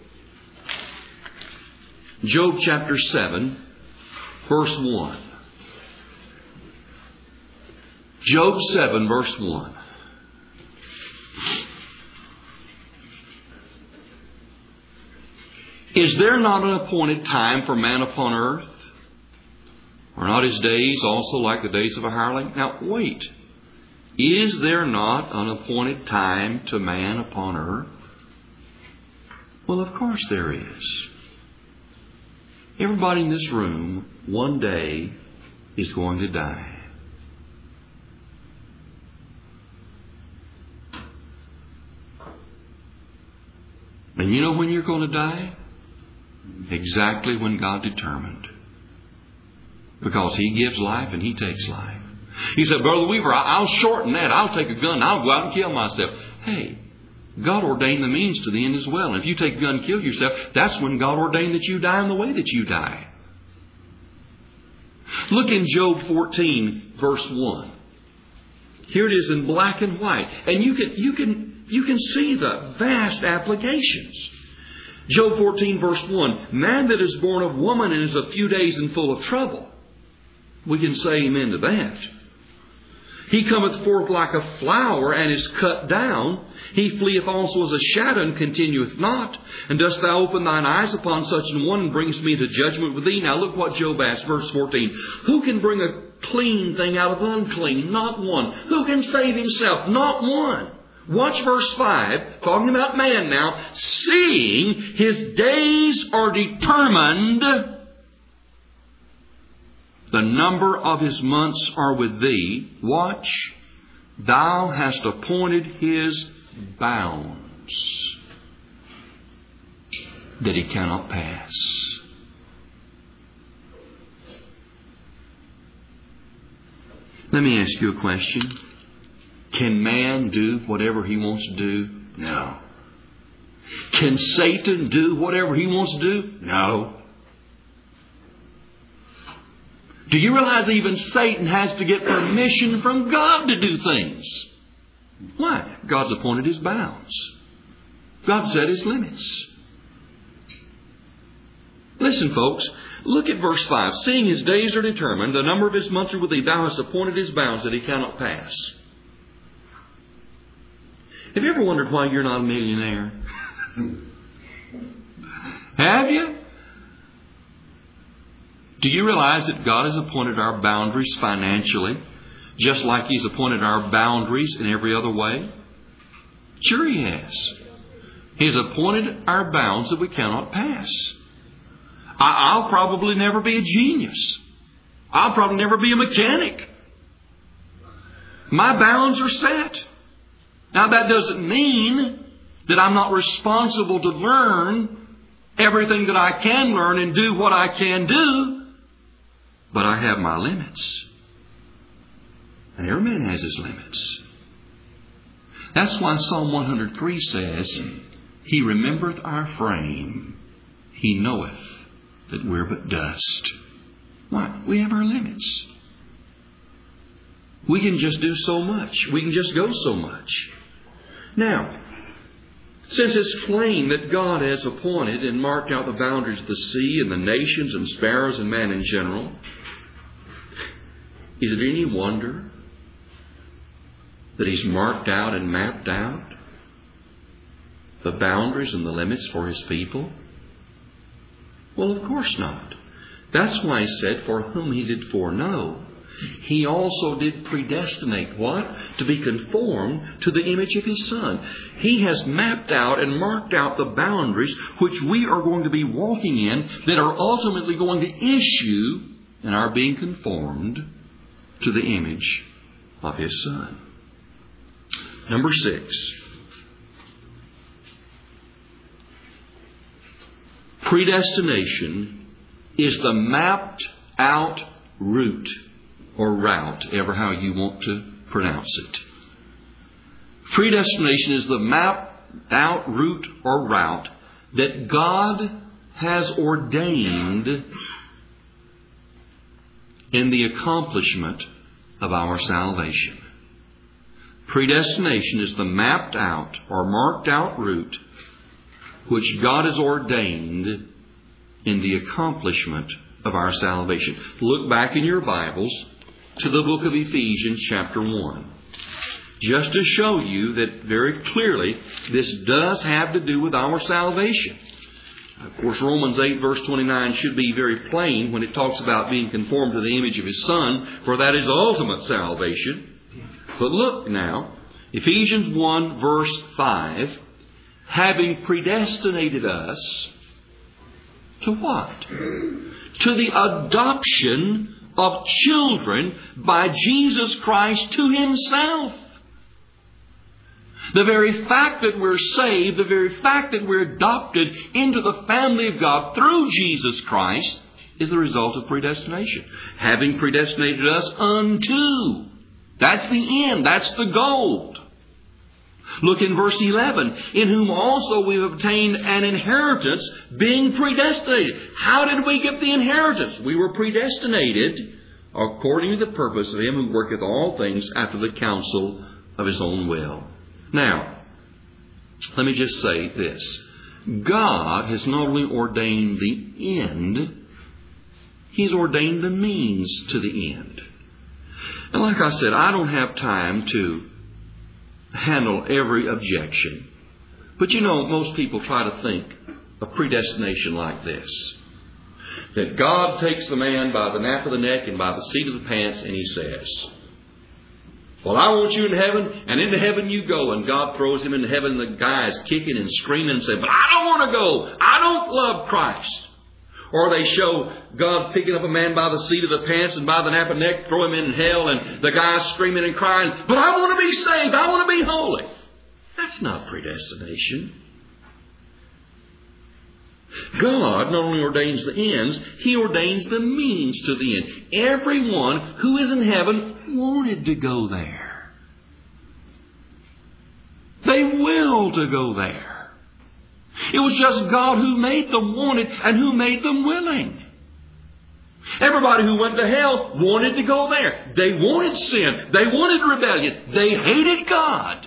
Job chapter seven, verse one. Job seven, verse one. Is there not an appointed time for man upon earth? Are not his days also like the days of a hireling? Now, wait. Is there not an appointed time to man upon earth? Well, of course there is. Everybody in this room, one day, is going to die. And you know when you're going to die? Exactly when God determined. Because He gives life and He takes life. He said, Brother Weaver, I'll shorten that. I'll take a gun and I'll go out and kill myself. Hey, God ordained the means to the end as well. And if you take a gun and kill yourself, that's when God ordained that you die in the way that you die. Look in Job fourteen, verse one. Here it is in black and white. And you can, you can, you can see the vast applications. Job fourteen, verse one. Man that is born of woman and is a few days and full of trouble. We can say amen to that. He cometh forth like a flower and is cut down. He fleeth also as a shadow and continueth not. And dost thou open thine eyes upon such an one and bringest me to judgment with thee? Now look what Job asked, verse fourteen. Who can bring a clean thing out of unclean? Not one. Who can save himself? Not one. Watch verse five, talking about man now. Seeing his days are determined, the number of his months are with thee. Watch. Thou hast appointed his bounds, that he cannot pass. Let me ask you a question. Can man do whatever he wants to do? No. Can Satan do whatever he wants to do? No. Do you realize even Satan has to get permission from God to do things? Why? God's appointed his bounds. God set his limits. Listen, folks. Look at verse five. Seeing his days are determined, the number of his months are with thee. Thou hast appointed his bounds that he cannot pass. Have you ever wondered why you're not a millionaire? Have you? Do you realize that God has appointed our boundaries financially, just like He's appointed our boundaries in every other way? Sure He has. He's appointed our bounds that we cannot pass. I'll probably never be a genius. I'll probably never be a mechanic. My bounds are set. Now that doesn't mean that I'm not responsible to learn everything that I can learn and do what I can do. But I have my limits. And every man has his limits. That's why Psalm one hundred three says, He remembereth our frame. He knoweth that we're but dust. Why? We have our limits. We can just do so much. We can just go so much. Now, since it's plain that God has appointed and marked out the boundaries of the sea and the nations and sparrows and man in general, is it any wonder that He's marked out and mapped out the boundaries and the limits for His people? Well, of course not. That's why He said, for whom He did foreknow, He also did predestinate what? To be conformed to the image of His Son. He has mapped out and marked out the boundaries which we are going to be walking in that are ultimately going to issue in our being conformed to the image of His Son. Number six. Predestination is the mapped out route or route, ever how you want to pronounce it. Predestination is the mapped out route or route that God has ordained in the accomplishment of our salvation. Predestination is the mapped out or marked out route which God has ordained in the accomplishment of our salvation. Look back in your Bibles to the book of Ephesians chapter one. Just to show you that very clearly this does have to do with our salvation. Of course, Romans eight verse twenty-nine should be very plain when it talks about being conformed to the image of His Son, for that is ultimate salvation. But look now, Ephesians one verse five, having predestinated us to what? To the adoption of children by Jesus Christ to Himself. The very fact that we're saved, the very fact that we're adopted into the family of God through Jesus Christ is the result of predestination. Having predestinated us unto. That's the end. That's the goal. Look in verse eleven. In whom also we have obtained an inheritance, being predestinated. How did we get the inheritance? We were predestinated according to the purpose of Him who worketh all things after the counsel of His own will. Now, let me just say this. God has not only ordained the end, He's ordained the means to the end. And like I said, I don't have time to handle every objection. But you know, most people try to think of predestination like this. That God takes the man by the nape of the neck and by the seat of the pants and He says, well, I want you in heaven, and into heaven you go. And God throws him into heaven, and the guy is kicking and screaming and saying, but I don't want to go. I don't love Christ. Or they show God picking up a man by the seat of the pants and by the nape of the neck, throw him in hell, and the guy's screaming and crying, but I want to be saved. I want to be holy. That's not predestination. God not only ordains the ends, He ordains the means to the end. Everyone who is in heaven wanted to go there. They will to go there. It was just God who made them wanted and who made them willing. Everybody who went to hell wanted to go there. They wanted sin. They wanted rebellion. They hated God.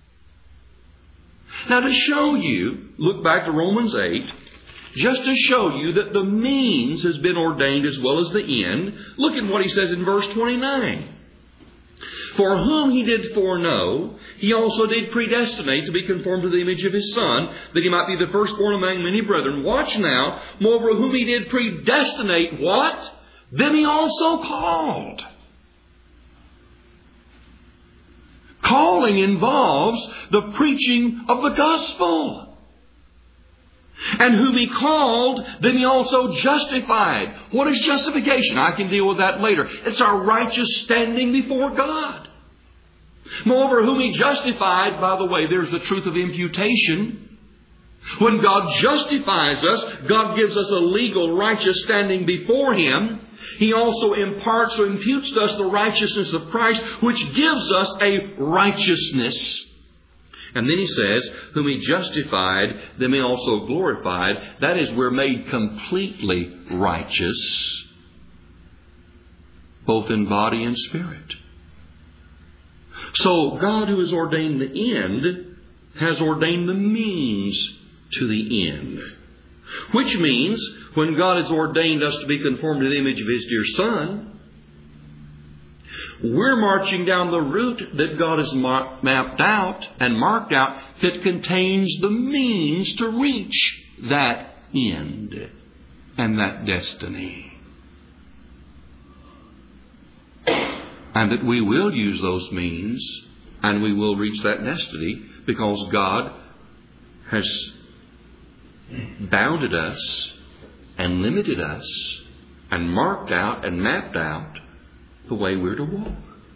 Now to show you, look back to Romans eight, just to show you that the means has been ordained as well as the end. Look at what he says in verse twenty-nine. For whom He did foreknow, He also did predestinate to be conformed to the image of His Son, that He might be the firstborn among many brethren. Watch now. Moreover, whom He did predestinate, what? Them He also called. Calling involves the preaching of the gospel. And whom He called, then He also justified. What is justification? I can deal with that later. It's our righteous standing before God. Moreover, whom He justified, by the way, there's the truth of imputation. When God justifies us, God gives us a legal, righteous standing before Him. He also imparts or imputes to us the righteousness of Christ, which gives us a righteousness. And then he says, whom He justified, them He also glorified. That is, we're made completely righteous, both in body and spirit. So God, who has ordained the end, has ordained the means to the end. Which means, when God has ordained us to be conformed to the image of His dear Son, we're marching down the route that God has mar- mapped out and marked out that contains the means to reach that end and that destiny. And that we will use those means and we will reach that destiny because God has bounded us and limited us and marked out and mapped out the way we're to walk.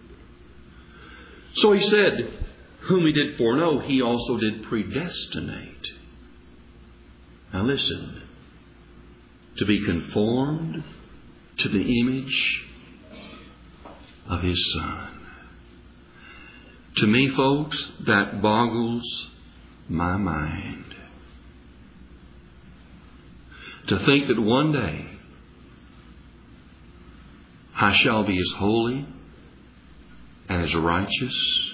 So He said, whom He did foreknow, He also did predestinate. Now listen. To be conformed to the image of His Son. To me, folks, that boggles my mind. To think that one day I shall be as holy and as righteous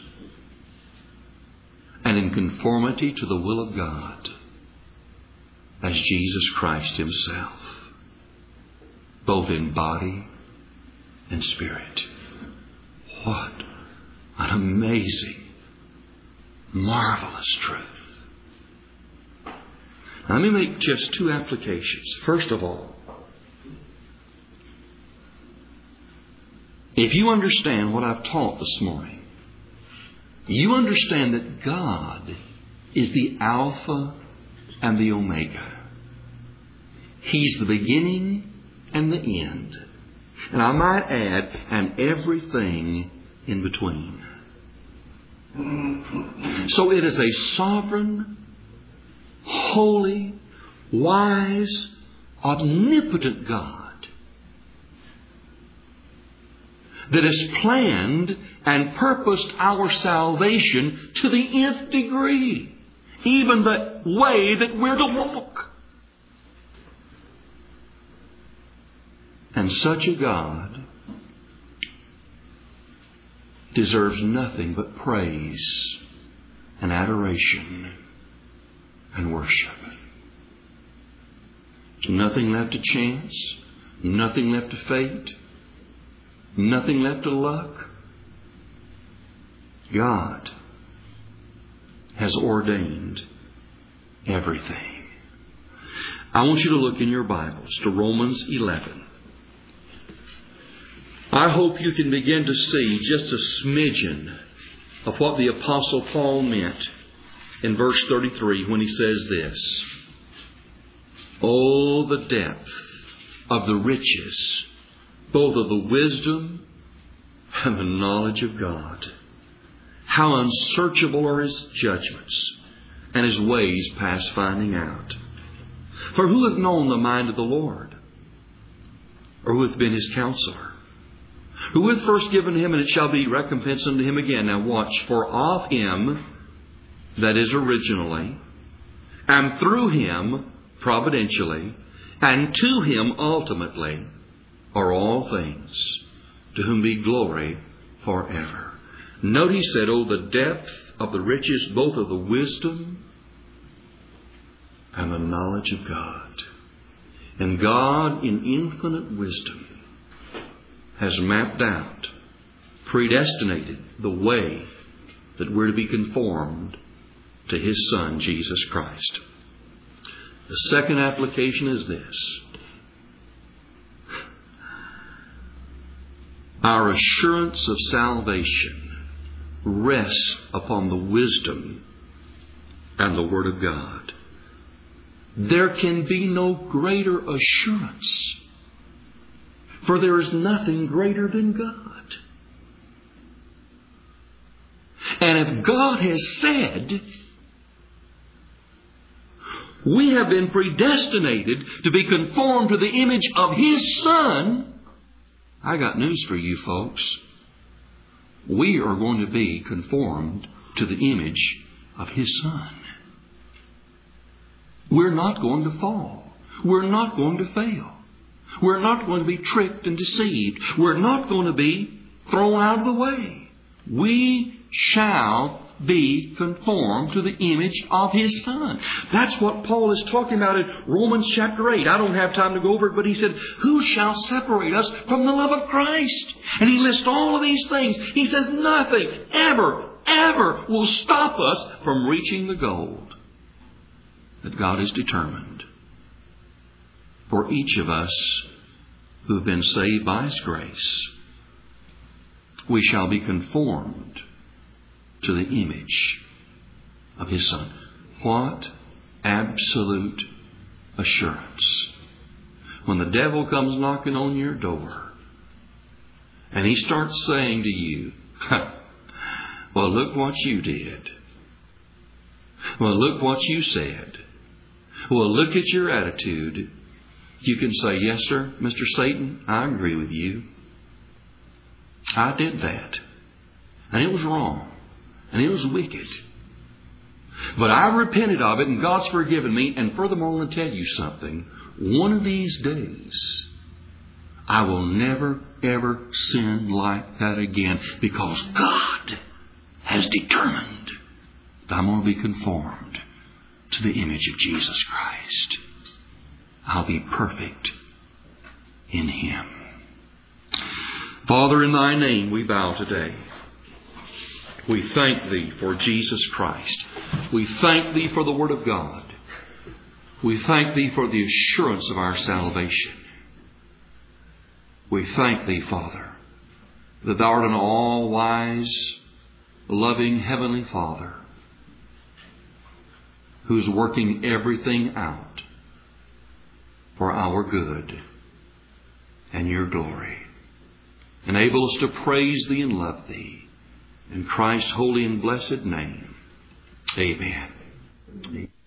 and in conformity to the will of God as Jesus Christ Himself, both in body and spirit. What an amazing, marvelous truth. Now, let me make just two applications. First of all, if you understand what I've taught this morning, you understand that God is the Alpha and the Omega. He's the beginning and the end. And I might add, and everything in between. So it is a sovereign, holy, wise, omnipotent God that has planned and purposed our salvation to the nth degree, even the way that we're to walk. And such a God deserves nothing but praise and adoration and worship. There's nothing left to chance, nothing left to fate, nothing left to luck. God has ordained everything. I want you to look in your Bibles to Romans eleven. I hope you can begin to see just a smidgen of what the Apostle Paul meant in verse thirty-three when he says this. Oh, the depth of the riches, both of the wisdom and the knowledge of God. How unsearchable are His judgments, and His ways past finding out. For who hath known the mind of the Lord? Or who hath been His counselor? Who hath first given Him, and it shall be recompensed unto Him again. Now watch. For of Him, that is originally, and through Him, providentially, and to Him ultimately, are all things, to whom be glory forever. Note he said, oh, the depth of the riches, both of the wisdom and the knowledge of God. And God, in infinite wisdom, has mapped out, predestinated the way that we're to be conformed to His Son, Jesus Christ. The second application is this. Our assurance of salvation rests upon the wisdom and the Word of God. There can be no greater assurance, for there is nothing greater than God. And if God has said, we have been predestinated to be conformed to the image of His Son, I got news for you folks. We are going to be conformed to the image of His Son. We're not going to fall. We're not going to fail. We're not going to be tricked and deceived. We're not going to be thrown out of the way. We shall be conformed to the image of His Son. That's what Paul is talking about in Romans chapter eight. I don't have time to go over it, but he said, who shall separate us from the love of Christ? And he lists all of these things. He says nothing ever, ever will stop us from reaching the goal that God has determined for each of us who have been saved by His grace. We shall be conformed to the image of His Son. What absolute assurance. When the devil comes knocking on your door and he starts saying to you, well, look what you did. Well, look what you said. Well, look at your attitude. You can say, yes, sir, Mister Satan, I agree with you. I did that. And it was wrong. And it was wicked. But I repented of it and God's forgiven me. And furthermore, I want to tell you something. One of these days, I will never, ever sin like that again. Because God has determined that I'm going to be conformed to the image of Jesus Christ. I'll be perfect in Him. Father, in Thy name we bow today. We thank Thee for Jesus Christ. We thank Thee for the Word of God. We thank Thee for the assurance of our salvation. We thank Thee, Father, that Thou art an all-wise, loving Heavenly Father who's working everything out for our good and Your glory. Enable us to praise Thee and love Thee. In Christ's holy and blessed name, amen.